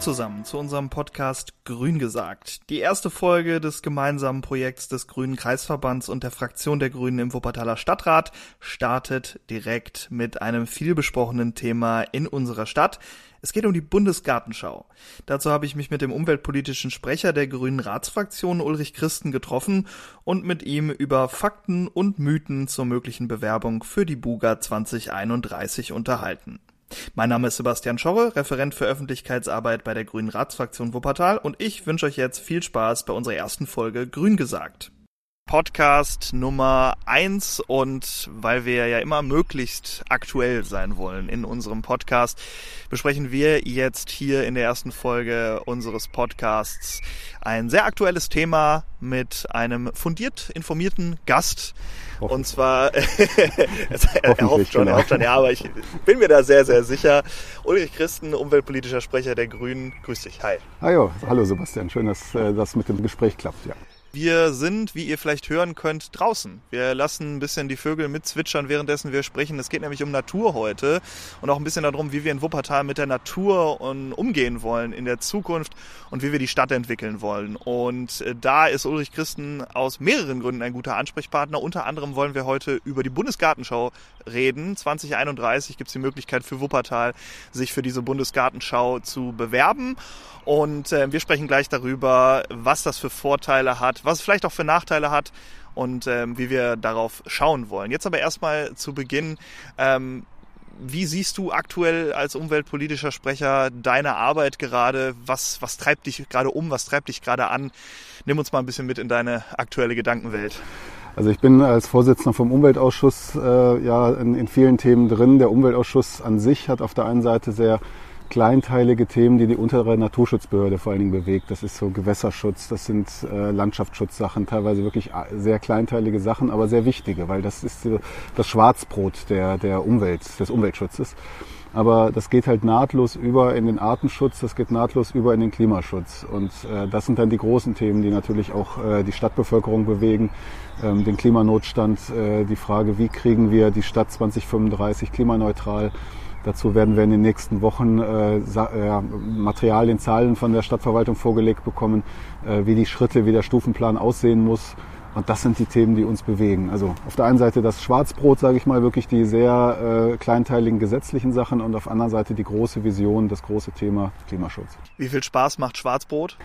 zusammen zu unserem Podcast Grün gesagt. Die erste Folge des gemeinsamen Projekts des Grünen Kreisverbands und der Fraktion der Grünen im Wuppertaler Stadtrat startet direkt mit einem vielbesprochenen Thema in unserer Stadt. Es geht um die Bundesgartenschau. Dazu habe ich mich mit dem umweltpolitischen Sprecher der Grünen Ratsfraktion Ulrich Christen getroffen und mit ihm über Fakten und Mythen zur möglichen Bewerbung für die Buga 2031 unterhalten. Mein Name ist Sebastian Schorre, Referent für Öffentlichkeitsarbeit bei der Grünen Ratsfraktion Wuppertal und ich wünsche euch jetzt viel Spaß bei unserer ersten Folge Grün gesagt. Podcast Nummer 1 und weil wir ja immer möglichst aktuell sein wollen in unserem Podcast, besprechen wir jetzt hier in der ersten Folge unseres Podcasts ein sehr aktuelles Thema mit einem fundiert informierten Gast. Und zwar, er hofft schon, ja, aber ich bin mir da sehr, sehr sicher. Ulrich Christen, umweltpolitischer Sprecher der Grünen. Grüß dich, hi. Hallo Sebastian, schön, dass das mit dem Gespräch klappt, ja. Wir sind, wie ihr vielleicht hören könnt, draußen. Wir lassen ein bisschen die Vögel mitzwitschern, währenddessen wir sprechen. Es geht nämlich um Natur heute und auch ein bisschen darum, wie wir in Wuppertal mit der Natur umgehen wollen in der Zukunft und wie wir die Stadt entwickeln wollen. Und da ist Ulrich Christen aus mehreren Gründen ein guter Ansprechpartner. Unter anderem wollen wir heute über die Bundesgartenschau reden. 2031 gibt es die Möglichkeit für Wuppertal, sich für diese Bundesgartenschau zu bewerben. Und wir sprechen gleich darüber, was das für Vorteile hat, was es vielleicht auch für Nachteile hat und wie wir darauf schauen wollen. Jetzt aber erstmal zu Beginn, wie siehst du aktuell als umweltpolitischer Sprecher deine Arbeit gerade? Was treibt dich gerade um? Was treibt dich gerade an? Nimm uns mal ein bisschen mit in deine aktuelle Gedankenwelt. Also ich bin als Vorsitzender vom Umweltausschuss in vielen Themen drin. Der Umweltausschuss an sich hat auf der einen Seite sehr kleinteilige Themen, die untere Naturschutzbehörde vor allen Dingen bewegt. Das ist so Gewässerschutz, das sind Landschaftsschutzsachen, teilweise wirklich sehr kleinteilige Sachen, aber sehr wichtige, weil das ist das Schwarzbrot des Umweltschutzes. Aber das geht halt nahtlos über in den Artenschutz, das geht nahtlos über in den Klimaschutz. Und das sind dann die großen Themen, die natürlich auch die Stadtbevölkerung bewegen. Den Klimanotstand, die Frage, wie kriegen wir die Stadt 2035 klimaneutral. Dazu werden wir in den nächsten Wochen Materialien, Zahlen von der Stadtverwaltung vorgelegt bekommen, wie die Schritte, wie der Stufenplan aussehen muss. Und das sind die Themen, die uns bewegen. Also auf der einen Seite das Schwarzbrot, sage ich mal, wirklich die sehr kleinteiligen gesetzlichen Sachen und auf der anderen Seite die große Vision, das große Thema Klimaschutz. Wie viel Spaß macht Schwarzbrot?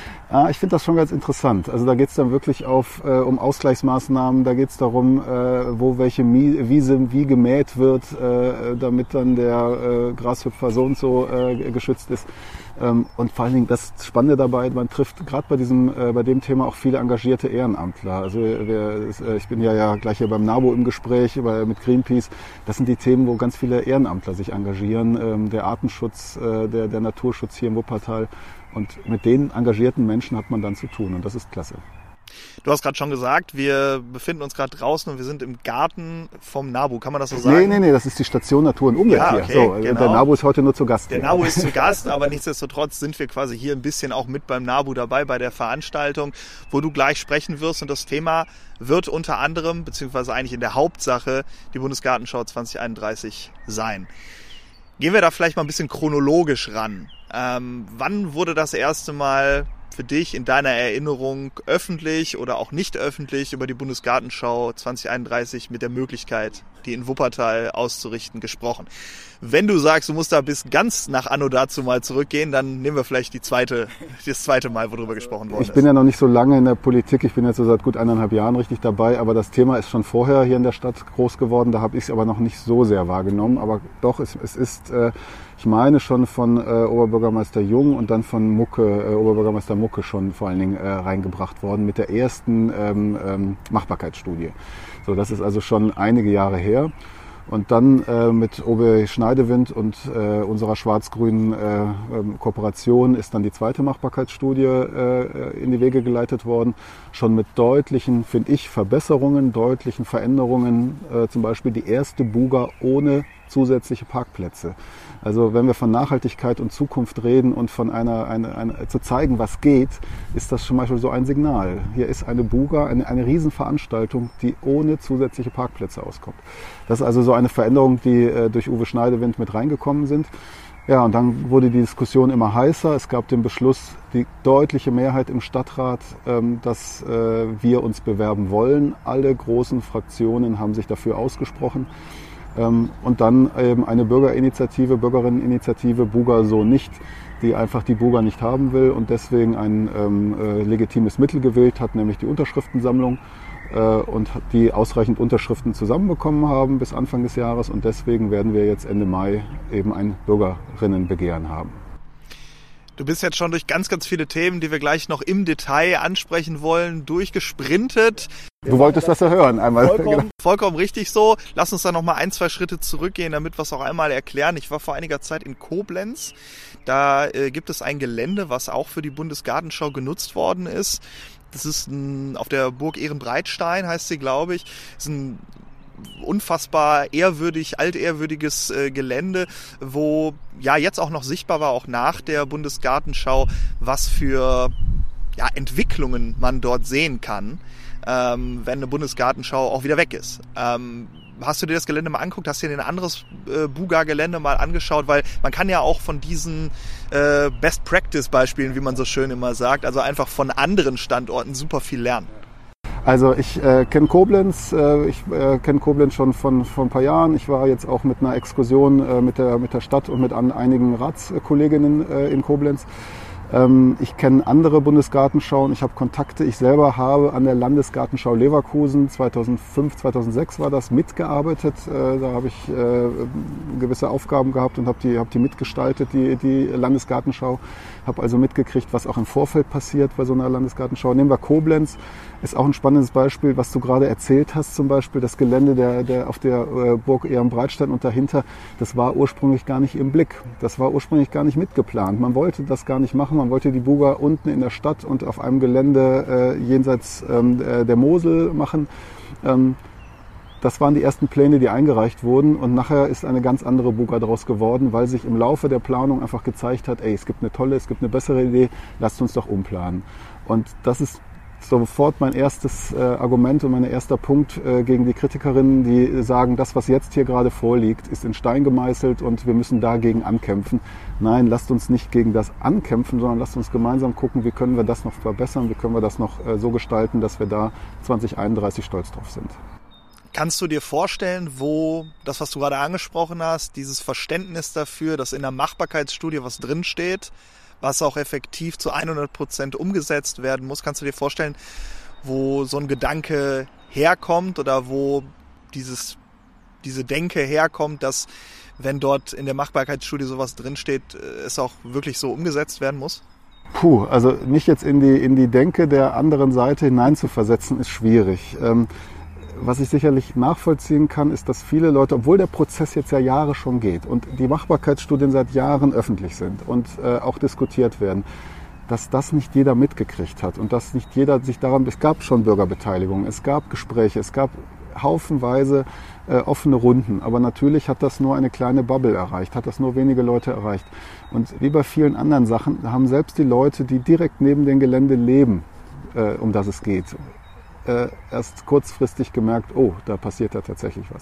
Ich finde das schon ganz interessant. Also da geht es dann wirklich um Ausgleichsmaßnahmen, da geht es darum, wo welche Wiese wie gemäht wird, damit dann der Grashüpfer so und so geschützt ist. Und vor allen Dingen das Spannende dabei, man trifft gerade bei dem Thema auch viele engagierte Ehrenamtler. Also ich bin ja gleich hier beim NABU im Gespräch mit Greenpeace. Das sind die Themen, wo ganz viele Ehrenamtler sich engagieren. Der Artenschutz, der Naturschutz hier im Wuppertal. Und mit den engagierten Menschen hat man dann zu tun und das ist klasse. Du hast gerade schon gesagt, wir befinden uns gerade draußen und wir sind im Garten vom NABU. Kann man das so sagen? Nee, das ist die Station Natur und Umwelt hier. Okay, so, genau. Der NABU ist heute nur zu Gast. Der NABU ist zu Gast, aber nichtsdestotrotz sind wir quasi hier ein bisschen auch mit beim NABU dabei bei der Veranstaltung, wo du gleich sprechen wirst. Und das Thema wird unter anderem, beziehungsweise eigentlich in der Hauptsache, die Bundesgartenschau 2031 sein. Gehen wir da vielleicht mal ein bisschen chronologisch ran. Wann wurde das erste Mal für dich in deiner Erinnerung öffentlich oder auch nicht öffentlich über die Bundesgartenschau 2031 mit der Möglichkeit, die in Wuppertal auszurichten, gesprochen? Wenn du sagst, du musst da bis ganz nach Anno dazu mal zurückgehen, dann nehmen wir vielleicht das zweite Mal, worüber gesprochen worden ist. Ich bin ja noch nicht so lange in der Politik, ich bin jetzt so seit gut 1,5 Jahren richtig dabei, aber das Thema ist schon vorher hier in der Stadt groß geworden, da habe ich es aber noch nicht so sehr wahrgenommen, aber doch, es ist, ich meine schon von Oberbürgermeister Jung und dann von Oberbürgermeister Mucke schon vor allen Dingen reingebracht worden mit der ersten Machbarkeitsstudie. So, das ist also schon einige Jahre her. Und dann mit OB Schneidewind und unserer schwarz-grünen Kooperation ist dann die zweite Machbarkeitsstudie in die Wege geleitet worden. Schon mit deutlichen, finde ich, Verbesserungen, deutlichen Veränderungen. Zum Beispiel die erste Buga ohne zusätzliche Parkplätze. Also wenn wir von Nachhaltigkeit und Zukunft reden und von zu zeigen, was geht, ist das zum Beispiel so ein Signal. Hier ist eine Buga, eine Riesenveranstaltung, die ohne zusätzliche Parkplätze auskommt. Das ist also so eine Veränderung, die durch Uwe Schneidewind mit reingekommen sind. Ja, und dann wurde die Diskussion immer heißer. Es gab den Beschluss, die deutliche Mehrheit im Stadtrat, dass wir uns bewerben wollen. Alle großen Fraktionen haben sich dafür ausgesprochen. Und dann eben eine Bürgerinneninitiative, Buga so nicht, die einfach die Buga nicht haben will und deswegen ein legitimes Mittel gewählt hat, nämlich die Unterschriftensammlung. Und die ausreichend Unterschriften zusammenbekommen haben bis Anfang des Jahres. Und deswegen werden wir jetzt Ende Mai eben ein Bürgerinnenbegehren haben. Du bist jetzt schon durch ganz, ganz viele Themen, die wir gleich noch im Detail ansprechen wollen, durchgesprintet. Du wolltest das ja hören einmal. Vollkommen richtig so. Lass uns da noch mal 1-2 Schritte zurückgehen, damit wir es auch einmal erklären. Ich war vor einiger Zeit in Koblenz. Da gibt es ein Gelände, was auch für die Bundesgartenschau genutzt worden ist. Das ist auf der Burg Ehrenbreitstein, heißt sie, glaube ich. Das ist ein unfassbar altehrwürdiges Gelände, wo ja jetzt auch noch sichtbar war, auch nach der Bundesgartenschau, was für Entwicklungen man dort sehen kann, wenn eine Bundesgartenschau auch wieder weg ist. Hast du dir das Gelände mal angeguckt? Hast du dir ein anderes Buga-Gelände mal angeschaut? Weil man kann ja auch von diesen Best-Practice-Beispielen, wie man so schön immer sagt, also einfach von anderen Standorten super viel lernen. Also ich kenne Koblenz, kenne Koblenz schon von ein paar Jahren. Ich war jetzt auch mit einer Exkursion mit der Stadt und mit einigen Ratskolleginnen in Koblenz. Ich kenne andere Bundesgartenschauen, ich habe Kontakte. Ich selber habe an der Landesgartenschau Leverkusen 2005, 2006 war das, mitgearbeitet. Da habe ich gewisse Aufgaben gehabt und habe die mitgestaltet, die Landesgartenschau. Habe also mitgekriegt, was auch im Vorfeld passiert bei so einer Landesgartenschau. Nehmen wir Koblenz, ist auch ein spannendes Beispiel, was du gerade erzählt hast, zum Beispiel das Gelände der auf der Burg Ehrenbreitstein und dahinter, das war ursprünglich gar nicht im Blick. Das war ursprünglich gar nicht mitgeplant. Man wollte das gar nicht machen. Man wollte die Buga unten in der Stadt und auf einem Gelände jenseits der Mosel machen. Das waren die ersten Pläne, die eingereicht wurden und nachher ist eine ganz andere Buga daraus geworden, weil sich im Laufe der Planung einfach gezeigt hat, es gibt eine bessere Idee, lasst uns doch umplanen. Und das ist sofort mein erstes Argument und mein erster Punkt gegen die Kritikerinnen, die sagen, das, was jetzt hier gerade vorliegt, ist in Stein gemeißelt und wir müssen dagegen ankämpfen. Nein, lasst uns nicht gegen das ankämpfen, sondern lasst uns gemeinsam gucken, wie können wir das noch verbessern, wie können wir das noch so gestalten, dass wir da 2031 stolz drauf sind. Kannst du dir vorstellen, wo das, was du gerade angesprochen hast, dieses Verständnis dafür, dass in der Machbarkeitsstudie was drinsteht, was auch effektiv zu 100% umgesetzt werden muss, kannst du dir vorstellen, wo so ein Gedanke herkommt oder wo diese Denke herkommt, dass wenn dort in der Machbarkeitsstudie sowas drinsteht, es auch wirklich so umgesetzt werden muss? Also mich jetzt in die Denke der anderen Seite hineinzuversetzen, ist schwierig. Was ich sicherlich nachvollziehen kann, ist, dass viele Leute, obwohl der Prozess jetzt ja Jahre schon geht und die Machbarkeitsstudien seit Jahren öffentlich sind und auch diskutiert werden, dass das nicht jeder mitgekriegt hat und dass nicht jeder sich es gab schon Bürgerbeteiligung, es gab Gespräche, es gab haufenweise offene Runden, aber natürlich hat das nur eine kleine Bubble erreicht, hat das nur wenige Leute erreicht. Und wie bei vielen anderen Sachen haben selbst die Leute, die direkt neben dem Gelände leben, um das es geht, erst kurzfristig gemerkt, da passiert ja tatsächlich was.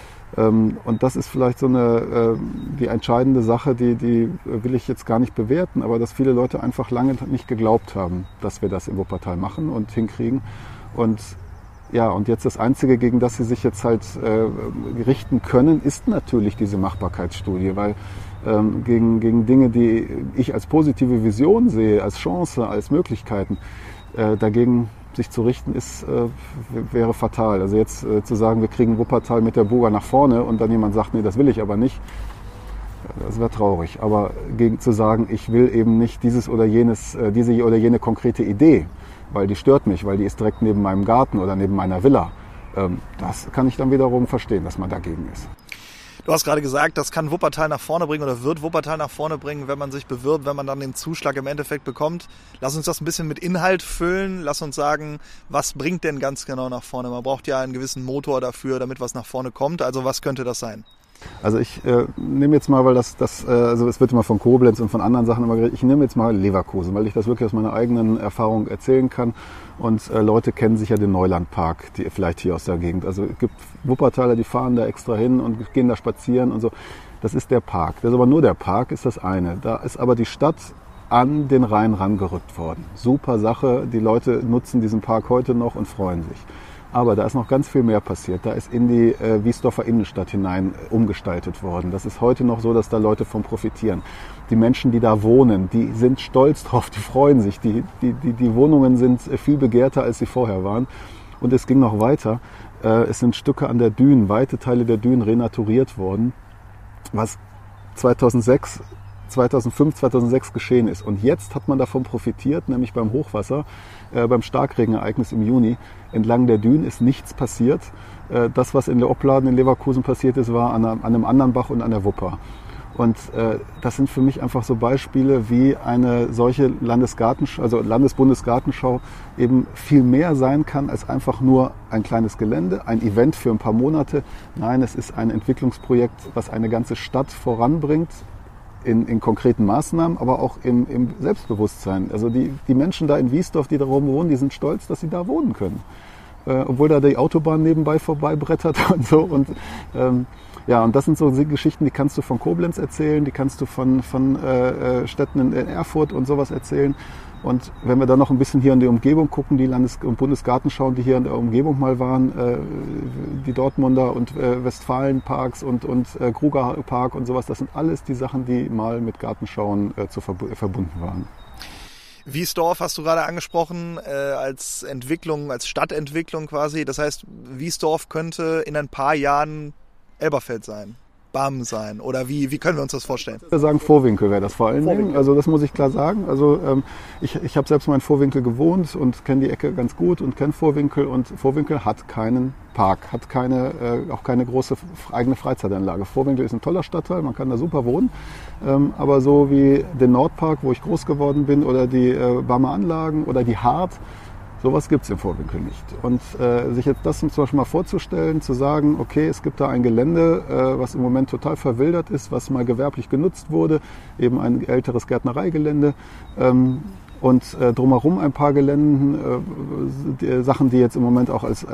Und das ist vielleicht so die entscheidende Sache, die will ich jetzt gar nicht bewerten, aber dass viele Leute einfach lange nicht geglaubt haben, dass wir das in Wuppertal machen und hinkriegen. Und jetzt das Einzige, gegen das sie sich jetzt halt richten können, ist natürlich diese Machbarkeitsstudie, weil gegen Dinge, die ich als positive Vision sehe, als Chance, als Möglichkeiten, dagegen sich zu richten, wäre fatal. Also jetzt zu sagen, wir kriegen Wuppertal mit der Buga nach vorne und dann jemand sagt, nee, das will ich aber nicht, das wäre traurig. Aber zu sagen, ich will eben nicht diese oder jene konkrete Idee, weil die stört mich, weil die ist direkt neben meinem Garten oder neben meiner Villa, das kann ich dann wiederum verstehen, dass man dagegen ist. Du hast gerade gesagt, das kann Wuppertal nach vorne bringen oder wird Wuppertal nach vorne bringen, wenn man sich bewirbt, wenn man dann den Zuschlag im Endeffekt bekommt. Lass uns das ein bisschen mit Inhalt füllen. Lass uns sagen, was bringt denn ganz genau nach vorne? Man braucht ja einen gewissen Motor dafür, damit was nach vorne kommt. Also was könnte das sein? Also ich nehme jetzt mal, weil also es wird immer von Koblenz und von anderen Sachen immer geredet, ich nehme jetzt mal Leverkusen, weil ich das wirklich aus meiner eigenen Erfahrung erzählen kann. Und Leute kennen sicher den Neulandpark, die vielleicht hier aus der Gegend. Also es gibt Wuppertaler, die fahren da extra hin und gehen da spazieren und so. Das ist der Park. Das ist aber nur der Park, ist das eine. Da ist aber die Stadt an den Rhein rangerückt worden. Super Sache, die Leute nutzen diesen Park heute noch und freuen sich. Aber da ist noch ganz viel mehr passiert. Da ist in die Wiesdorfer Innenstadt hinein umgestaltet worden. Das ist heute noch so, dass da Leute von profitieren. Die Menschen, die da wohnen, die sind stolz drauf, die freuen sich. Die Wohnungen sind viel begehrter, als sie vorher waren. Und es ging noch weiter. Es sind Stücke an der Dün, weite Teile der Dün renaturiert worden, was 2005, 2006 geschehen ist. Und jetzt hat man davon profitiert, nämlich beim Hochwasser, beim Starkregenereignis im Juni. Entlang der Dün ist nichts passiert. Das, was in der Opladen in Leverkusen passiert ist, war an einem anderen Bach und an der Wupper. Und das sind für mich einfach so Beispiele, wie eine solche Landesbundesgartenschau eben viel mehr sein kann als einfach nur ein kleines Gelände, ein Event für ein paar Monate. Nein, es ist ein Entwicklungsprojekt, was eine ganze Stadt voranbringt, in konkreten Maßnahmen, aber auch im Selbstbewusstsein. Also die Menschen da in Wiesdorf, die da oben wohnen, die sind stolz, dass sie da wohnen können. Obwohl da die Autobahn nebenbei vorbeibrettert und so. Und und das sind so Geschichten, die kannst du von Koblenz erzählen, die kannst du von Städten in Erfurt und sowas erzählen. Und wenn wir dann noch ein bisschen hier in die Umgebung gucken, die Landes- und Bundesgartenschauen, die hier in der Umgebung mal waren, die Dortmunder und Westfalenparks und Kruger Park und sowas, das sind alles die Sachen, die mal mit Gartenschauen verbunden waren. Wiesdorf hast du gerade angesprochen, als Entwicklung, als Stadtentwicklung quasi. Das heißt, Wiesdorf könnte in ein paar Jahren Elberfeld sein, Barmen sein, oder wie können wir uns das vorstellen? Wir sagen Vohwinkel wäre das vor allen Dingen, also das muss ich klar sagen. Also ich habe selbst mal in Vohwinkel gewohnt und kenne die Ecke ganz gut und kenne Vohwinkel, und Vohwinkel hat keinen Park, hat auch keine große eigene Freizeitanlage. Vohwinkel ist ein toller Stadtteil, man kann da super wohnen, aber so wie den Nordpark, wo ich groß geworden bin, oder die Barmer Anlagen oder die Hart, sowas gibt es im Vohwinkel nicht. Und sich jetzt das zum Beispiel mal vorzustellen, zu sagen, okay, es gibt da ein Gelände, was im Moment total verwildert ist, was mal gewerblich genutzt wurde, eben ein älteres Gärtnereigelände, und drumherum ein paar Geländen, Sachen, die jetzt im Moment auch als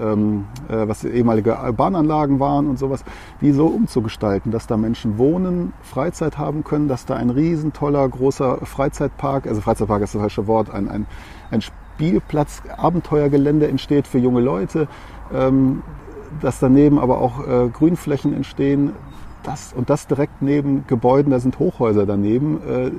was ehemalige Bahnanlagen waren und sowas, die so umzugestalten, dass da Menschen wohnen, Freizeit haben können, dass da ein riesen toller, großer Freizeitpark, also Freizeitpark ist das falsche Wort, ein Spielplatz, Abenteuergelände entsteht für junge Leute, dass daneben aber auch Grünflächen entstehen, das direkt neben Gebäuden, da sind Hochhäuser daneben,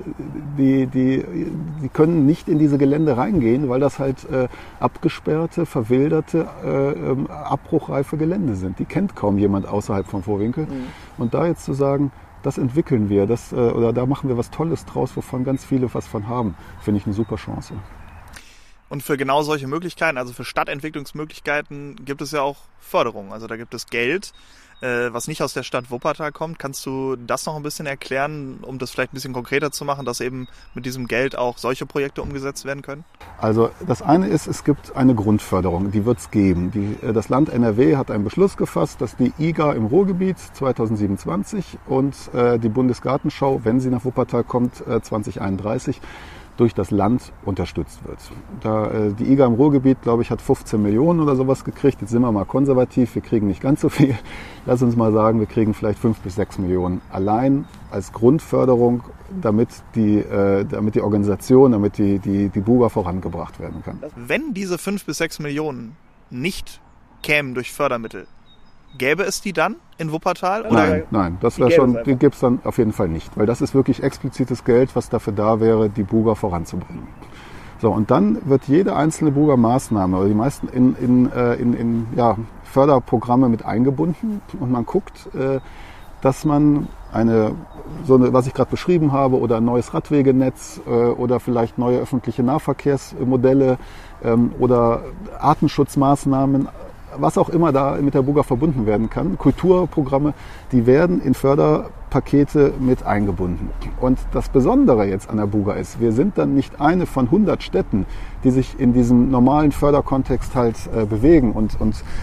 die können nicht in diese Gelände reingehen, weil das halt abgesperrte, verwilderte, abbruchreife Gelände sind. Die kennt kaum jemand außerhalb von Vohwinkel. Und da jetzt zu sagen, das entwickeln wir, oder da machen wir was Tolles draus, wovon ganz viele was von haben, finde ich eine super Chance. Und für genau solche Möglichkeiten, also für Stadtentwicklungsmöglichkeiten, gibt es ja auch Förderung. Also da gibt es Geld, was nicht aus der Stadt Wuppertal kommt. Kannst du das noch ein bisschen erklären, um das vielleicht ein bisschen konkreter zu machen, dass eben mit diesem Geld auch solche Projekte umgesetzt werden können? Also das eine ist, es gibt eine Grundförderung, die wird es geben. Das Land NRW hat einen Beschluss gefasst, dass die IGA im Ruhrgebiet 2027 und die Bundesgartenschau, wenn sie nach Wuppertal kommt, 2031, durch das Land unterstützt wird. Die IGA im Ruhrgebiet, glaube ich, hat 15 Millionen oder sowas gekriegt. Jetzt sind wir mal konservativ, wir kriegen nicht ganz so viel. Lass uns mal sagen, wir kriegen vielleicht 5 bis 6 Millionen allein als Grundförderung, damit die Organisation, damit die Buga vorangebracht werden kann. Wenn diese 5 bis 6 Millionen nicht kämen durch Fördermittel, gäbe es die dann in Wuppertal? Oder? Nein, das wäre schon, die gibt es dann auf jeden Fall nicht, weil das ist wirklich explizites Geld, was dafür da wäre, die Buga voranzubringen. So, und dann wird jede einzelne Buga-Maßnahme, oder die meisten in Förderprogramme mit eingebunden, und man guckt, dass man was ich gerade beschrieben habe, oder ein neues Radwegenetz oder vielleicht neue öffentliche Nahverkehrsmodelle oder Artenschutzmaßnahmen, was auch immer da mit der Buga verbunden werden kann, Kulturprogramme, die werden in Förderpakete mit eingebunden. Und das Besondere jetzt an der Buga ist, wir sind dann nicht eine von 100 Städten, die sich in diesem normalen Förderkontext halt bewegen und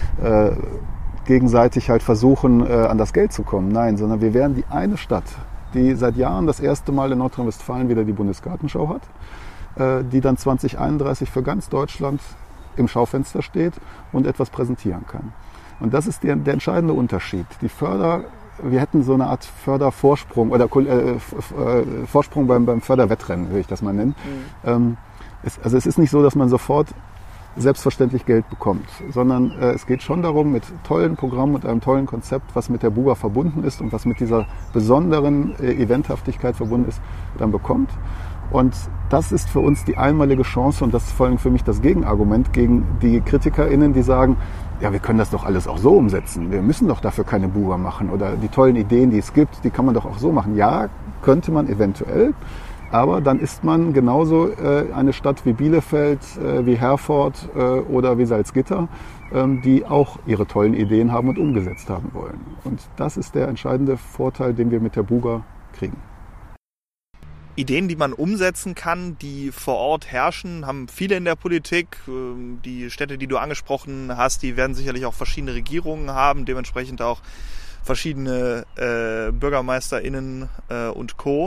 gegenseitig halt versuchen, an das Geld zu kommen. Nein, sondern wir wären die eine Stadt, die seit Jahren das erste Mal in Nordrhein-Westfalen wieder die Bundesgartenschau hat, die dann 2031 für ganz Deutschland im Schaufenster steht und etwas präsentieren kann. Und das ist der entscheidende Unterschied. Die wir hätten so eine Art Fördervorsprung oder Vorsprung beim Förderwettrennen, will ich das mal nennen. Es ist nicht so, dass man sofort selbstverständlich Geld bekommt, sondern es geht schon darum, mit tollen Programmen und einem tollen Konzept, was mit der Buga verbunden ist und was mit dieser besonderen Eventhaftigkeit verbunden ist, dann bekommt. Und das ist für uns die einmalige Chance und das ist vor allem für mich das Gegenargument gegen die KritikerInnen, die sagen, ja, wir können das doch alles auch so umsetzen. Wir müssen doch dafür keine Buga machen oder die tollen Ideen, die es gibt, die kann man doch auch so machen. Ja, könnte man eventuell, aber dann ist man genauso eine Stadt wie Bielefeld, wie Herford oder wie Salzgitter, die auch ihre tollen Ideen haben und umgesetzt haben wollen. Und das ist der entscheidende Vorteil, den wir mit der Buga kriegen. Ideen, die man umsetzen kann, die vor Ort herrschen, haben viele in der Politik. Die Städte, die du angesprochen hast, die werden sicherlich auch verschiedene Regierungen haben, dementsprechend auch verschiedene BürgermeisterInnen und Co.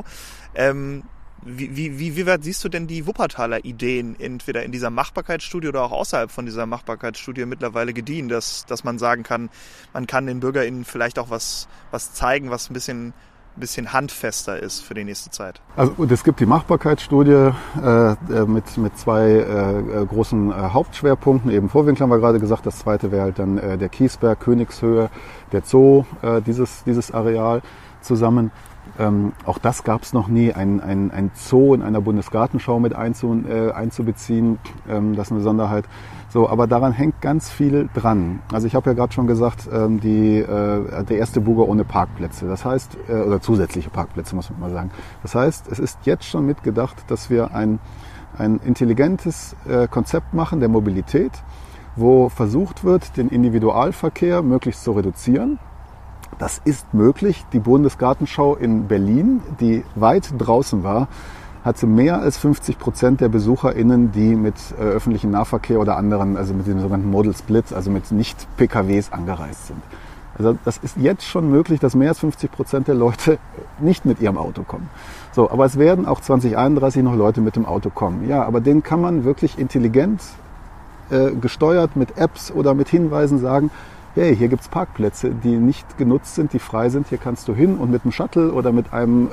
Wie weit siehst du denn die Wuppertaler Ideen entweder in dieser Machbarkeitsstudie oder auch außerhalb von dieser Machbarkeitsstudie mittlerweile gediehen, dass man sagen kann, man kann den BürgerInnen vielleicht auch was zeigen, was ein bisschen handfester ist für die nächste Zeit? Also es gibt die Machbarkeitsstudie mit zwei großen Hauptschwerpunkten. Eben Vohwinkel haben wir gerade gesagt, das zweite wäre halt dann der Kiesberg, Königshöhe, der Zoo, dieses Areal zusammen. Auch das gab es noch nie, ein Zoo in einer Bundesgartenschau mit einzubeziehen, das ist eine Besonderheit. So, aber daran hängt ganz viel dran. Also ich habe ja gerade schon gesagt, der erste Buga ohne Parkplätze, das heißt, oder zusätzliche Parkplätze muss man mal sagen. Das heißt, es ist jetzt schon mitgedacht, dass wir ein intelligentes Konzept machen der Mobilität, wo versucht wird, den Individualverkehr möglichst zu reduzieren. Das ist möglich. Die Bundesgartenschau in Berlin, die weit draußen war, hatte mehr als 50% der BesucherInnen, die mit öffentlichem Nahverkehr oder anderen, also mit dem sogenannten Modal Split, also mit Nicht-PKWs angereist sind. Also das ist jetzt schon möglich, dass mehr als 50% der Leute nicht mit ihrem Auto kommen. So, aber es werden auch 2031 noch Leute mit dem Auto kommen. Ja, aber denen kann man wirklich intelligent gesteuert mit Apps oder mit Hinweisen sagen, hey, hier gibt's Parkplätze, die nicht genutzt sind, die frei sind, hier kannst du hin und mit einem Shuttle oder mit einem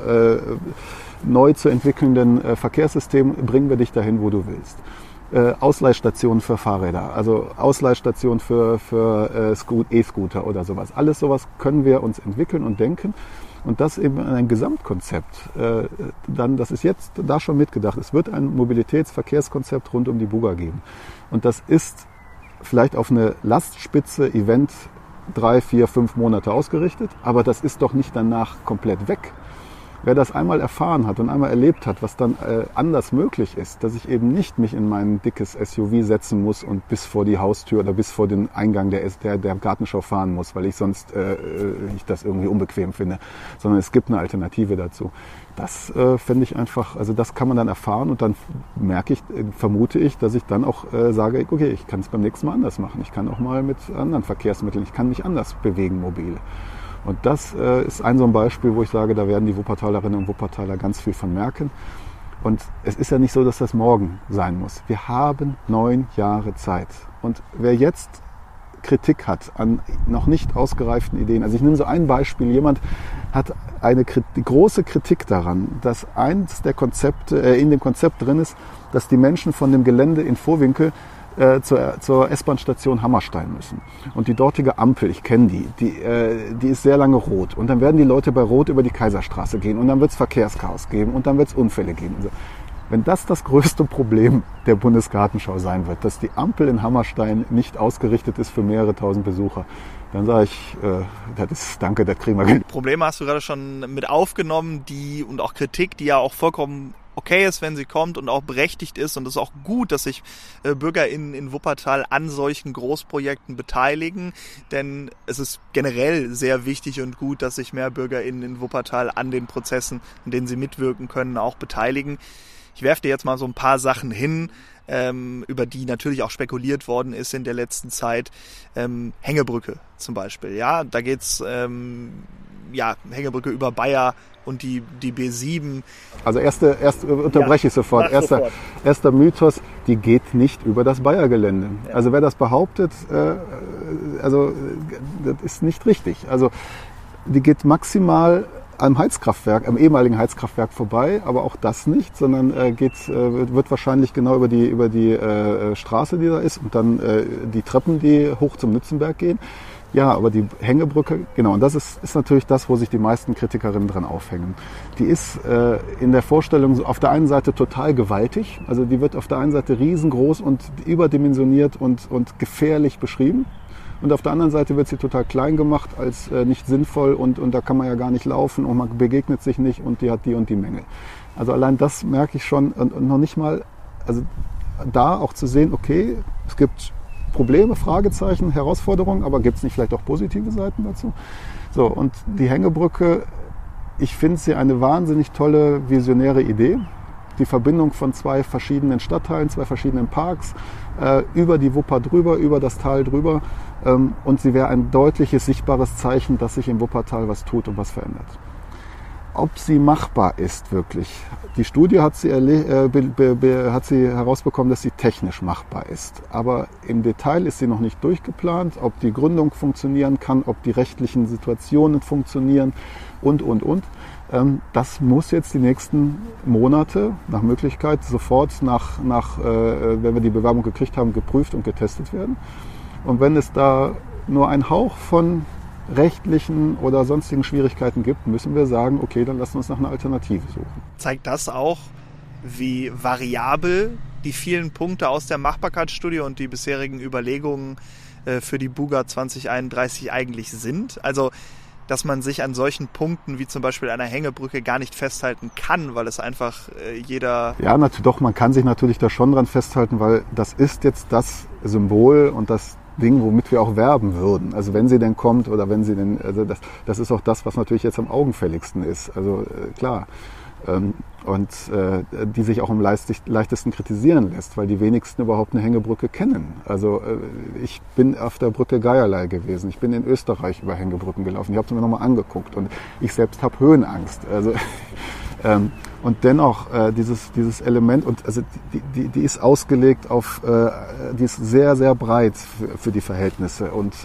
neu zu entwickelnden Verkehrssystem bringen wir dich dahin, wo du willst. Ausleihstationen für Fahrräder, also Ausleihstationen für E-Scooter oder sowas. Alles sowas können wir uns entwickeln und denken. Und das eben ein Gesamtkonzept. Das ist jetzt da schon mitgedacht. Es wird ein Mobilitätsverkehrskonzept rund um die Buga geben. Und das ist vielleicht auf eine Lastspitze Event 3, 4, 5 Monate ausgerichtet, aber das ist doch nicht danach komplett weg. Wer das einmal erfahren hat und einmal erlebt hat, was dann anders möglich ist, dass ich eben nicht mich in mein dickes SUV setzen muss und bis vor die Haustür oder bis vor den Eingang der Gartenschau fahren muss, weil ich sonst ich das irgendwie unbequem finde, sondern es gibt eine Alternative dazu. Das fände ich einfach, also das kann man dann erfahren und dann vermute ich, dass ich dann auch sage, okay, ich kann es beim nächsten Mal anders machen. Ich kann auch mal mit anderen Verkehrsmitteln, ich kann mich anders bewegen, mobil. Und das ist so ein Beispiel, wo ich sage, da werden die Wuppertalerinnen und Wuppertaler ganz viel von merken. Und es ist ja nicht so, dass das morgen sein muss. Wir haben 9 Jahre Zeit. Und wer jetzt Kritik hat an noch nicht ausgereiften Ideen, also ich nehme so ein Beispiel, jemand hat eine große Kritik daran, dass eins der Konzepte, in dem Konzept drin ist, dass die Menschen von dem Gelände in Vohwinkel zur S-Bahn-Station Hammerstein müssen. Und die dortige Ampel, ich kenne die ist sehr lange rot. Und dann werden die Leute bei Rot über die Kaiserstraße gehen und dann wird es Verkehrschaos geben und dann wird es Unfälle geben. Also, wenn das größte Problem der Bundesgartenschau sein wird, dass die Ampel in Hammerstein nicht ausgerichtet ist für mehrere tausend Besucher, dann sage ich, danke, das kriegen wir hin. Probleme hast du gerade schon mit aufgenommen, und auch Kritik, die ja auch vollkommen okay ist, wenn sie kommt und auch berechtigt ist. Und es ist auch gut, dass sich BürgerInnen in Wuppertal an solchen Großprojekten beteiligen. Denn es ist generell sehr wichtig und gut, dass sich mehr BürgerInnen in Wuppertal an den Prozessen, in denen sie mitwirken können, auch beteiligen. Ich werfe dir jetzt mal so ein paar Sachen hin, über die natürlich auch spekuliert worden ist in der letzten Zeit. Hängebrücke zum Beispiel. Ja, da geht's Hängebrücke über Bayer und die B7. Also unterbreche ich sofort. Erster Mythos, die geht nicht über das Bayer-Gelände. Ja. Also wer das behauptet, das ist nicht richtig. Also die geht maximal am Heizkraftwerk, am ehemaligen Heizkraftwerk vorbei, aber auch das nicht, sondern wird wahrscheinlich genau über die Straße, die da ist, und dann die Treppen, die hoch zum Nützenberg gehen. Ja, aber die Hängebrücke, genau, und das ist natürlich das, wo sich die meisten Kritikerinnen dran aufhängen. Die ist in der Vorstellung auf der einen Seite total gewaltig, also die wird auf der einen Seite riesengroß und überdimensioniert und gefährlich beschrieben. Und auf der anderen Seite wird sie total klein gemacht als nicht sinnvoll und da kann man ja gar nicht laufen und man begegnet sich nicht und die hat die und die Mängel. Also allein das merke ich schon und noch nicht mal, also da auch zu sehen, okay, es gibt Probleme, Fragezeichen, Herausforderungen, aber gibt es nicht vielleicht auch positive Seiten dazu? So, und die Hängebrücke, ich finde sie eine wahnsinnig tolle, visionäre Idee. Die Verbindung von 2 verschiedenen Stadtteilen, 2 verschiedenen Parks, über die Wupper drüber, über das Tal drüber. Und sie wäre ein deutliches, sichtbares Zeichen, dass sich im Wuppertal was tut und was verändert. Ob sie machbar ist wirklich. Die Studie hat sie herausbekommen, dass sie technisch machbar ist. Aber im Detail ist sie noch nicht durchgeplant, ob die Gründung funktionieren kann, ob die rechtlichen Situationen funktionieren und. Das muss jetzt die nächsten Monate nach Möglichkeit sofort wenn wir die Bewerbung gekriegt haben, geprüft und getestet werden. Und wenn es da nur einen Hauch von rechtlichen oder sonstigen Schwierigkeiten gibt, müssen wir sagen, okay, dann lassen wir uns nach einer Alternative suchen. Zeigt das auch, wie variabel die vielen Punkte aus der Machbarkeitsstudie und die bisherigen Überlegungen für die Buga 2031 eigentlich sind? Also, dass man sich an solchen Punkten wie zum Beispiel einer Hängebrücke gar nicht festhalten kann, weil es einfach jeder... Ja, doch, man kann sich natürlich da schon dran festhalten, weil das ist jetzt das Symbol und das Ding, womit wir auch werben würden. Also wenn sie denn kommt oder wenn sie denn... Also das ist auch das, was natürlich jetzt am augenfälligsten ist. Also klar. Und die sich auch am leichtesten kritisieren lässt, weil die wenigsten überhaupt eine Hängebrücke kennen. Also ich bin auf der Brücke Geierlei gewesen, ich bin in Österreich über Hängebrücken gelaufen, ich habe sie mir nochmal angeguckt und ich selbst habe Höhenangst. Also, und dennoch dieses Element, und also die ist ausgelegt auf, die ist sehr, sehr breit für die Verhältnisse und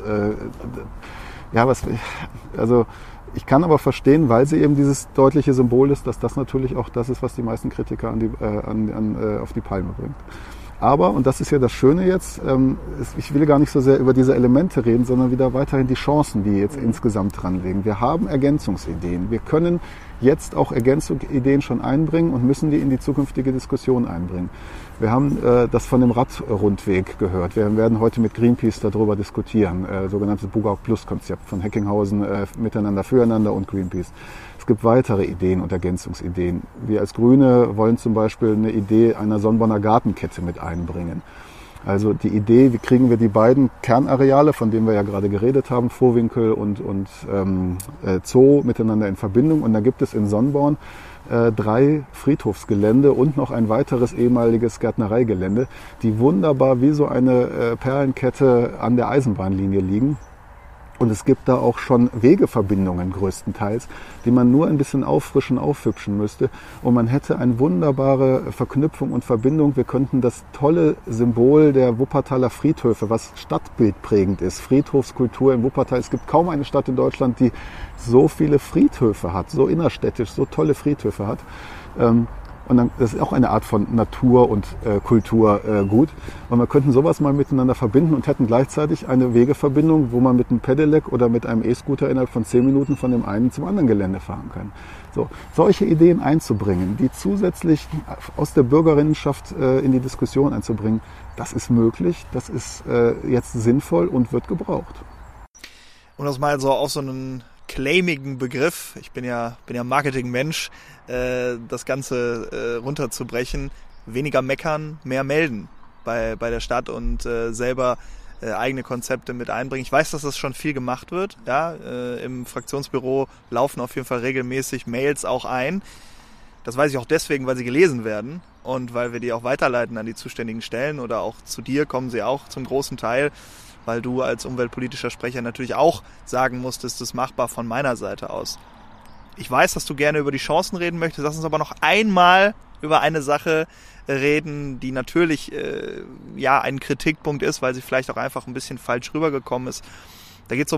ich kann aber verstehen, weil sie eben dieses deutliche Symbol ist, dass das natürlich auch das ist, was die meisten Kritiker auf die Palme bringt. Aber, und das ist ja das Schöne jetzt, ich will gar nicht so sehr über diese Elemente reden, sondern wieder weiterhin die Chancen, die jetzt insgesamt dran liegen. Wir haben Ergänzungsideen. Wir können jetzt auch Ergänzungsideen schon einbringen und müssen die in die zukünftige Diskussion einbringen. Wir haben das von dem Radrundweg gehört. Wir werden heute mit Greenpeace darüber diskutieren, sogenanntes Bugau Plus Konzept von Heckinghausen, Miteinander, Füreinander und Greenpeace. Es gibt weitere Ideen und Ergänzungsideen. Wir als Grüne wollen zum Beispiel eine Idee einer Sonnborner Gartenkette mit einbringen. Also die Idee, wie kriegen wir die beiden Kernareale, von denen wir ja gerade geredet haben, Vohwinkel und Zoo, miteinander in Verbindung. Und da gibt es in Sonnborn 3 Friedhofsgelände und noch ein weiteres ehemaliges Gärtnereigelände, die wunderbar wie so eine Perlenkette an der Eisenbahnlinie liegen. Und es gibt da auch schon Wegeverbindungen größtenteils, die man nur ein bisschen auffrischen, aufhübschen müsste. Und man hätte eine wunderbare Verknüpfung und Verbindung. Wir könnten das tolle Symbol der Wuppertaler Friedhöfe, was stadtbildprägend ist, Friedhofskultur in Wuppertal. Es gibt kaum eine Stadt in Deutschland, die so viele Friedhöfe hat, so innerstädtisch, so tolle Friedhöfe hat. Und dann, das ist auch eine Art von Natur und Kulturgut. Und wir könnten sowas mal miteinander verbinden und hätten gleichzeitig eine Wegeverbindung, wo man mit einem Pedelec oder mit einem E-Scooter innerhalb von 10 Minuten von dem einen zum anderen Gelände fahren kann. So, solche Ideen einzubringen, die zusätzlich aus der Bürgerinnenschaft in die Diskussion einzubringen, das ist möglich, das ist jetzt sinnvoll und wird gebraucht. Um das mal so auf so einen claimigen Begriff, ich bin ja Marketingmensch, das Ganze runterzubrechen, weniger meckern, mehr melden bei der Stadt und selber eigene Konzepte mit einbringen. Ich weiß, dass das schon viel gemacht wird. Ja, im Fraktionsbüro laufen auf jeden Fall regelmäßig Mails auch ein. Das weiß ich auch deswegen, weil sie gelesen werden und weil wir die auch weiterleiten an die zuständigen Stellen oder auch zu dir kommen sie auch zum großen Teil, weil du als umweltpolitischer Sprecher natürlich auch sagen musst, ist das machbar von meiner Seite aus. Ich weiß, dass du gerne über die Chancen reden möchtest. Lass uns aber noch einmal über eine Sache reden, die natürlich ein Kritikpunkt ist, weil sie vielleicht auch einfach ein bisschen falsch rübergekommen ist. Da geht es um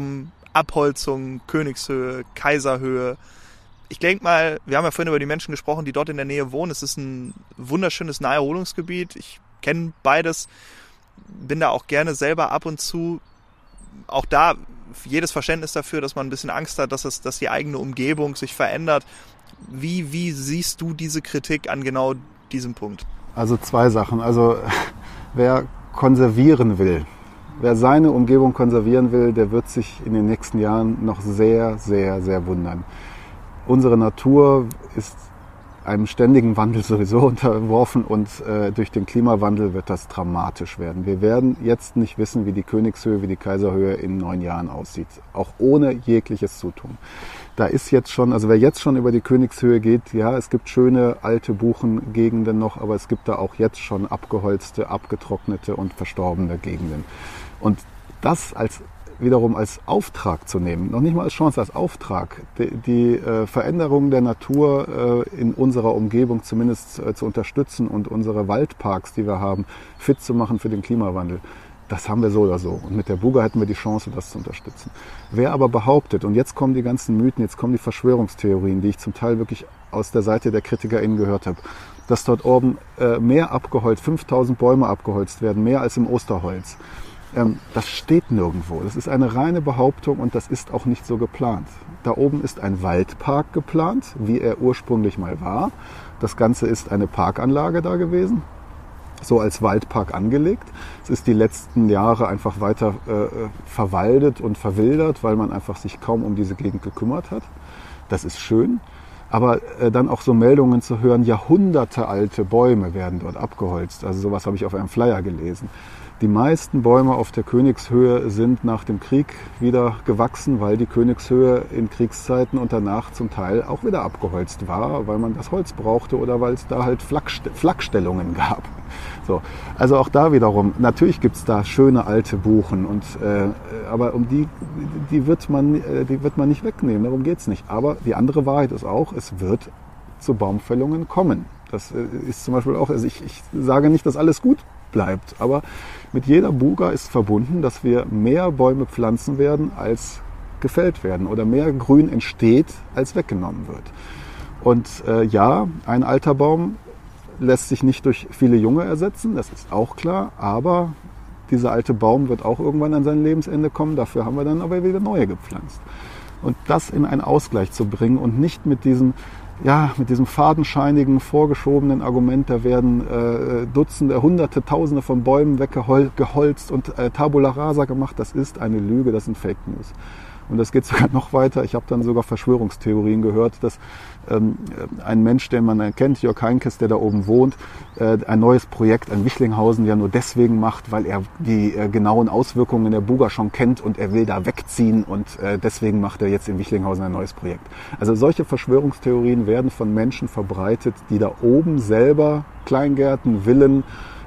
Abholzung, Königshöhe, Kaiserhöhe. Ich denke mal, wir haben ja vorhin über die Menschen gesprochen, die dort in der Nähe wohnen. Es ist ein wunderschönes Naherholungsgebiet. Ich kenne beides, bin da auch gerne selber ab und zu. Auch da jedes Verständnis dafür, dass man ein bisschen Angst hat, dass die eigene Umgebung sich verändert. Wie siehst du diese Kritik an genau diesem Punkt? Also 2 Sachen. Also wer konservieren will, wer seine Umgebung konservieren will, der wird sich in den nächsten Jahren noch sehr, sehr, sehr wundern. Unsere Natur ist einem ständigen Wandel sowieso unterworfen und durch den Klimawandel wird das dramatisch werden. Wir werden jetzt nicht wissen, wie die Königshöhe, wie die Kaiserhöhe in 9 Jahren aussieht, auch ohne jegliches Zutun. Da ist jetzt schon, also wer jetzt schon über die Königshöhe geht, ja, es gibt schöne alte Buchengegenden noch, aber es gibt da auch jetzt schon abgeholzte, abgetrocknete und verstorbene Gegenden. Und das wiederum als Auftrag zu nehmen, noch nicht mal als Chance, als Auftrag, die Veränderung der Natur in unserer Umgebung zumindest zu unterstützen und unsere Waldparks, die wir haben, fit zu machen für den Klimawandel. Das haben wir so oder so. Und mit der Buga hätten wir die Chance, das zu unterstützen. Wer aber behauptet, und jetzt kommen die ganzen Mythen, jetzt kommen die Verschwörungstheorien, die ich zum Teil wirklich aus der Seite der KritikerInnen gehört habe, dass dort oben mehr abgeholzt, 5000 Bäume abgeholzt werden, mehr als im Osterholz. Das steht nirgendwo. Das ist eine reine Behauptung und das ist auch nicht so geplant. Da oben ist ein Waldpark geplant, wie er ursprünglich mal war. Das Ganze ist eine Parkanlage da gewesen, so als Waldpark angelegt. Es ist die letzten Jahre einfach weiter verwaldet und verwildert, weil man einfach sich kaum um diese Gegend gekümmert hat. Das ist schön. Aber dann auch so Meldungen zu hören, jahrhundertealte Bäume werden dort abgeholzt. Also sowas habe ich auf einem Flyer gelesen. Die meisten Bäume auf der Königshöhe sind nach dem Krieg wieder gewachsen, weil die Königshöhe in Kriegszeiten und danach zum Teil auch wieder abgeholzt war, weil man das Holz brauchte oder weil es da halt Flakstellungen gab. So, also auch da wiederum, natürlich gibt's da schöne alte Buchen, aber um die wird man nicht wegnehmen, darum geht's nicht. Aber die andere Wahrheit ist auch, es wird zu Baumfällungen kommen. Das ist zum Beispiel auch, also ich sage nicht, dass alles gut bleibt, aber mit jeder Buga ist verbunden, dass wir mehr Bäume pflanzen werden, als gefällt werden oder mehr Grün entsteht, als weggenommen wird. Und ja, ein alter Baum lässt sich nicht durch viele junge ersetzen, das ist auch klar, aber dieser alte Baum wird auch irgendwann an sein Lebensende kommen, dafür haben wir dann aber wieder neue gepflanzt. Und das in einen Ausgleich zu bringen und nicht mit diesem fadenscheinigen, vorgeschobenen Argument, da werden Dutzende, Hunderte, Tausende von Bäumen weggeholzt und Tabula Rasa gemacht, das ist eine Lüge, das sind Fake News. Und das geht sogar noch weiter. Ich habe dann sogar Verschwörungstheorien gehört, dass ein Mensch, den man kennt, Jörg Heinkes, der da oben wohnt, ein neues Projekt in Wichlinghausen ja nur deswegen macht, weil er die genauen Auswirkungen der Buga schon kennt und er will da wegziehen und deswegen macht er jetzt in Wichlinghausen ein neues Projekt. Also solche Verschwörungstheorien werden von Menschen verbreitet, die da oben selber Kleingärten, Villen,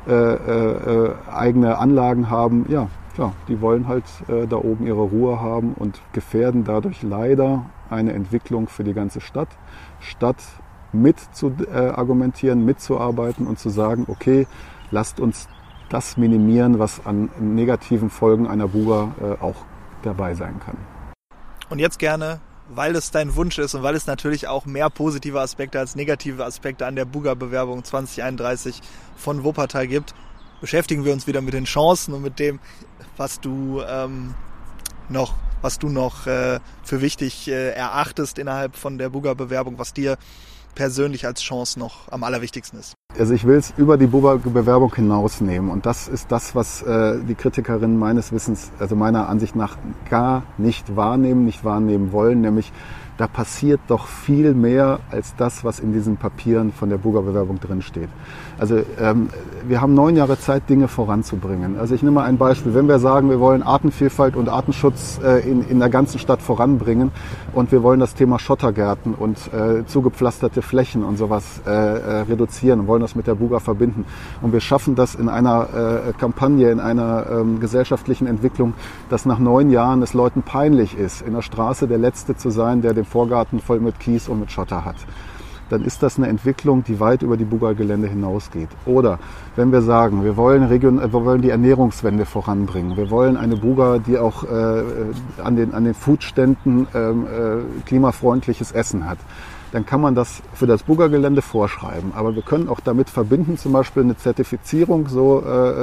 eigene Anlagen haben, ja. Klar, die wollen halt da oben ihre Ruhe haben und gefährden dadurch leider eine Entwicklung für die ganze Stadt. Statt mit zu argumentieren, mitzuarbeiten und zu sagen, okay, lasst uns das minimieren, was an negativen Folgen einer Buga auch dabei sein kann. Und jetzt gerne, weil es dein Wunsch ist und weil es natürlich auch mehr positive Aspekte als negative Aspekte an der Buga-Bewerbung 2031 von Wuppertal gibt, beschäftigen wir uns wieder mit den Chancen und mit dem, was du noch für wichtig erachtest innerhalb von der Buga-Bewerbung, was dir persönlich als Chance noch am allerwichtigsten ist. Also ich will es über die Buga-Bewerbung hinausnehmen und das ist das, was die Kritikerinnen meines Wissens, also meiner Ansicht nach gar nicht wahrnehmen wollen, nämlich da passiert doch viel mehr als das, was in diesen Papieren von der Buga-Bewerbung drin steht. Also wir haben 9 Jahre Zeit, Dinge voranzubringen. Also ich nehme mal ein Beispiel. Wenn wir sagen, wir wollen Artenvielfalt und Artenschutz in der ganzen Stadt voranbringen und wir wollen das Thema Schottergärten und zugepflasterte Flächen und sowas reduzieren und wollen das mit der Buga verbinden und wir schaffen das in einer Kampagne, in einer gesellschaftlichen Entwicklung, dass nach 9 Jahren es Leuten peinlich ist, in der Straße der Letzte zu sein, der den Vorgarten voll mit Kies und mit Schotter hat. dann ist das eine Entwicklung, die weit über die Buga-Gelände hinausgeht. Oder wenn wir sagen, wir wollen die Ernährungswende voranbringen, wir wollen eine Buga, die auch an den Foodständen klimafreundliches Essen hat, dann kann man das für das Buga-Gelände vorschreiben. Aber wir können auch damit verbinden, zum Beispiel eine Zertifizierung, so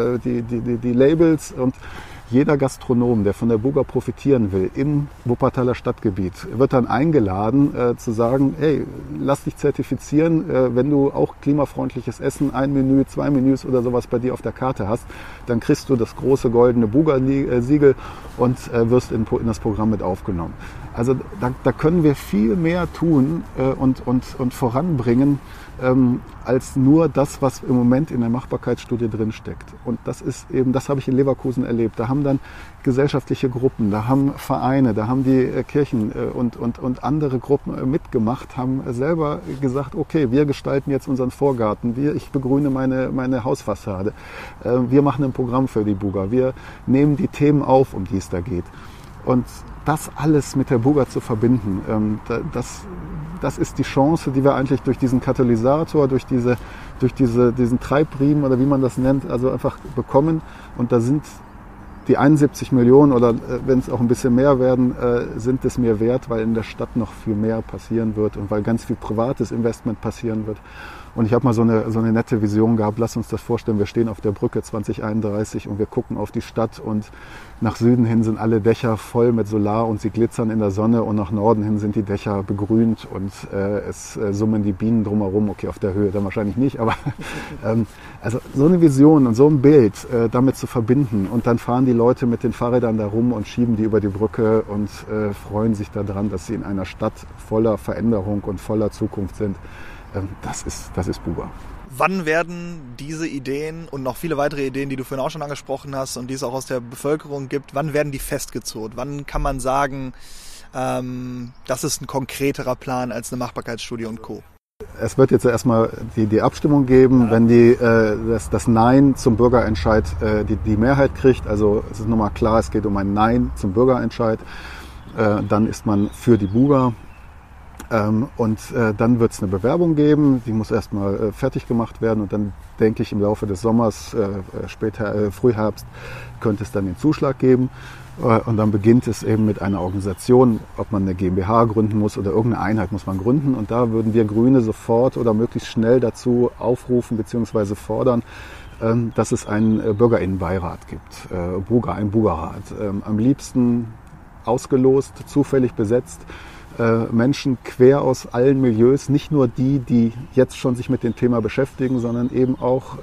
die Labels, und jeder Gastronom, der von der Buga profitieren will, im Wuppertaler Stadtgebiet, wird dann eingeladen zu sagen, hey, lass dich zertifizieren, wenn du auch klimafreundliches Essen, 1 Menü, 2 Menüs oder sowas bei dir auf der Karte hast, dann kriegst du das große goldene Buga-Siegel und wirst in das Programm mit aufgenommen. Also da können wir viel mehr tun und voranbringen, als nur das, was im Moment in der Machbarkeitsstudie drinsteckt. Und das habe ich in Leverkusen erlebt. Da haben dann gesellschaftliche Gruppen, da haben Vereine, da haben die Kirchen und andere Gruppen mitgemacht, haben selber gesagt, okay, wir gestalten jetzt unseren Vorgarten, ich begrüne meine Hausfassade, wir machen ein Programm für die Buga, wir nehmen die Themen auf, um die es da geht. Und das alles mit der Buga zu verbinden, das ist die Chance, die wir eigentlich durch diesen Katalysator, durch diesen Treibriemen oder wie man das nennt, also einfach bekommen. Und da sind die 71 Millionen oder wenn es auch ein bisschen mehr werden, sind es mir wert, weil in der Stadt noch viel mehr passieren wird und weil ganz viel privates Investment passieren wird. Und ich habe mal so eine nette Vision gehabt, lass uns das vorstellen, wir stehen auf der Brücke 2031 und wir gucken auf die Stadt und nach Süden hin sind alle Dächer voll mit Solar und sie glitzern in der Sonne und nach Norden hin sind die Dächer begrünt und es summen die Bienen drumherum, okay, auf der Höhe dann wahrscheinlich nicht, aber also so eine Vision und so ein Bild damit zu verbinden und dann fahren die Leute mit den Fahrrädern da rum und schieben die über die Brücke und freuen sich daran, dass sie in einer Stadt voller Veränderung und voller Zukunft sind. Das ist Buga. Wann werden diese Ideen und noch viele weitere Ideen, die du vorhin auch schon angesprochen hast und die es auch aus der Bevölkerung gibt, wann werden die festgezurrt? Wann kann man sagen, das ist ein konkreterer Plan als eine Machbarkeitsstudie und Co.? Es wird jetzt erstmal die Abstimmung geben, wenn das Nein zum Bürgerentscheid die Mehrheit kriegt. Also es ist nochmal klar, es geht um ein Nein zum Bürgerentscheid. Dann ist man für die Buga. Und dann wird es eine Bewerbung geben, die muss erstmal fertig gemacht werden und dann denke ich im Laufe des Sommers, Frühherbst, könnte es dann den Zuschlag geben und dann beginnt es eben mit einer Organisation, ob man eine GmbH gründen muss oder irgendeine Einheit muss man gründen und da würden wir Grüne sofort oder möglichst schnell dazu aufrufen bzw. fordern, dass es einen Bürgerinnenbeirat gibt, ein Buga-Rat, am liebsten ausgelost, zufällig besetzt, Menschen quer aus allen Milieus, nicht nur die jetzt schon sich mit dem Thema beschäftigen, sondern eben auch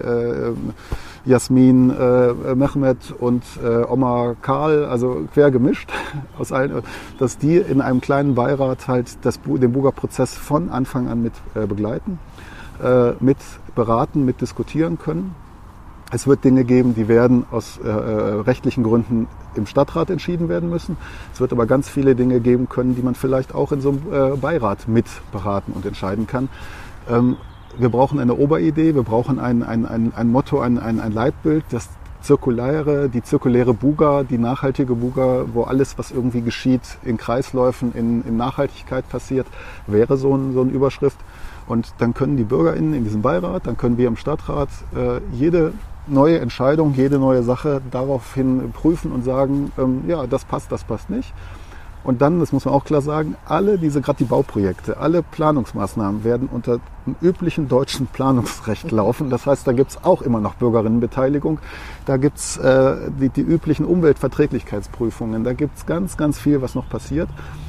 Jasmin, Mehmet und Oma Karl, also quer gemischt aus allen, dass die in einem kleinen Beirat halt den Buga-Prozess von Anfang an mit begleiten, mit beraten, mit diskutieren können. Es wird Dinge geben, die werden aus rechtlichen Gründen im Stadtrat entschieden werden müssen. Es wird aber ganz viele Dinge geben können, die man vielleicht auch in so einem Beirat mit beraten und entscheiden kann. Wir brauchen eine Oberidee, wir brauchen ein Motto, ein Leitbild, die zirkuläre Buga, die nachhaltige Buga, wo alles, was irgendwie geschieht, in Kreisläufen, in Nachhaltigkeit passiert, wäre so eine Überschrift. Und dann können die BürgerInnen in diesem Beirat, dann können wir im Stadtrat jede neue Entscheidung, jede neue Sache daraufhin prüfen und sagen, ja, das passt nicht. Und dann, das muss man auch klar sagen, gerade die Bauprojekte, alle Planungsmaßnahmen werden unter dem üblichen deutschen Planungsrecht laufen. Das heißt, da gibt's auch immer noch Bürgerinnenbeteiligung. Da gibt's die üblichen Umweltverträglichkeitsprüfungen. Da gibt's ganz, ganz viel, was noch passiert.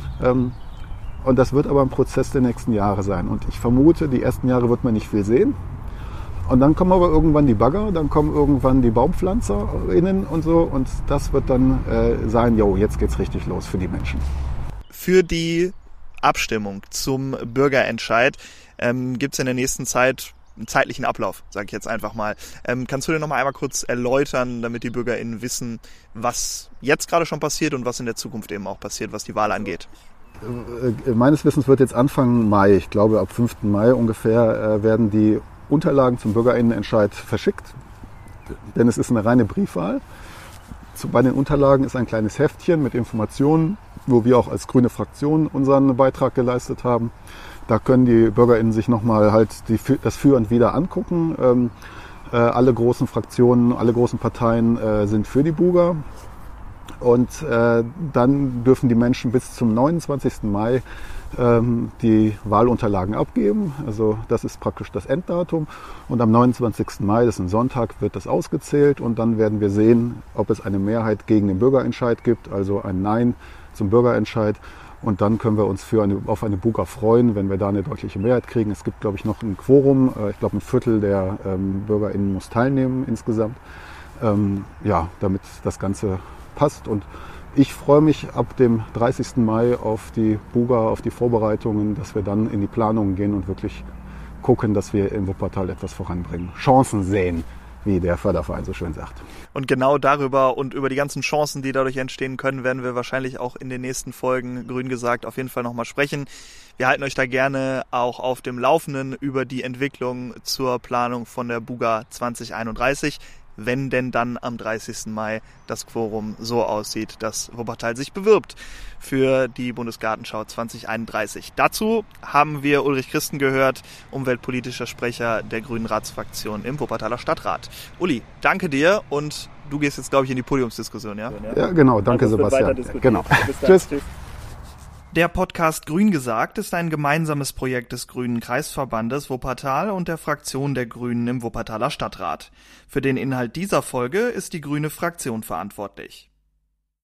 Und das wird aber ein Prozess der nächsten Jahre sein. Und ich vermute, die ersten Jahre wird man nicht viel sehen. Und dann kommen aber irgendwann die Bagger, dann kommen irgendwann die BaumpflanzerInnen und so. Und das wird dann sein, jetzt geht's richtig los für die Menschen. Für die Abstimmung zum Bürgerentscheid gibt's in der nächsten Zeit einen zeitlichen Ablauf, sage ich jetzt einfach mal. Kannst du dir noch mal einmal kurz erläutern, damit die BürgerInnen wissen, was jetzt gerade schon passiert und was in der Zukunft eben auch passiert, was die Wahl angeht? Meines Wissens wird jetzt Anfang Mai, ich glaube ab 5. Mai ungefähr, werden die Unterlagen zum Bürgerinnenentscheid verschickt, denn es ist eine reine Briefwahl. Bei den Unterlagen ist ein kleines Heftchen mit Informationen, wo wir auch als grüne Fraktion unseren Beitrag geleistet haben. Da können die BürgerInnen sich nochmal halt das Für und Wider angucken. Alle großen Fraktionen, alle großen Parteien sind für die Buga. Und dann dürfen die Menschen bis zum 29. Mai die Wahlunterlagen abgeben. Also das ist praktisch das Enddatum. Und am 29. Mai, das ist ein Sonntag, wird das ausgezählt. Und dann werden wir sehen, ob es eine Mehrheit gegen den Bürgerentscheid gibt, also ein Nein zum Bürgerentscheid. Und dann können wir uns auf eine Buga freuen, wenn wir da eine deutliche Mehrheit kriegen. Es gibt, glaube ich, noch ein Quorum. Ich glaube, ein Viertel der BürgerInnen muss teilnehmen insgesamt. Damit das Ganze passt. Und ich freue mich ab dem 30. Mai auf die Buga, auf die Vorbereitungen, dass wir dann in die Planungen gehen und wirklich gucken, dass wir in Wuppertal etwas voranbringen. Chancen sehen, wie der Förderverein so schön sagt. Und genau darüber und über die ganzen Chancen, die dadurch entstehen können, werden wir wahrscheinlich auch in den nächsten Folgen, grün gesagt, auf jeden Fall nochmal sprechen. Wir halten euch da gerne auch auf dem Laufenden über die Entwicklung zur Planung von der Buga 2031. Wenn denn dann am 30. Mai das Quorum so aussieht, dass Wuppertal sich bewirbt für die Bundesgartenschau 2031. Dazu haben wir Ulrich Christen gehört, umweltpolitischer Sprecher der Grünen Ratsfraktion im Wuppertaler Stadtrat. Uli, danke dir und du gehst jetzt, glaube ich, in die Podiumsdiskussion, ja? Ja, genau. Danke, also Sebastian. Genau. Tschüss. Der Podcast Grün gesagt ist ein gemeinsames Projekt des Grünen Kreisverbandes Wuppertal und der Fraktion der Grünen im Wuppertaler Stadtrat. Für den Inhalt dieser Folge ist die Grüne Fraktion verantwortlich.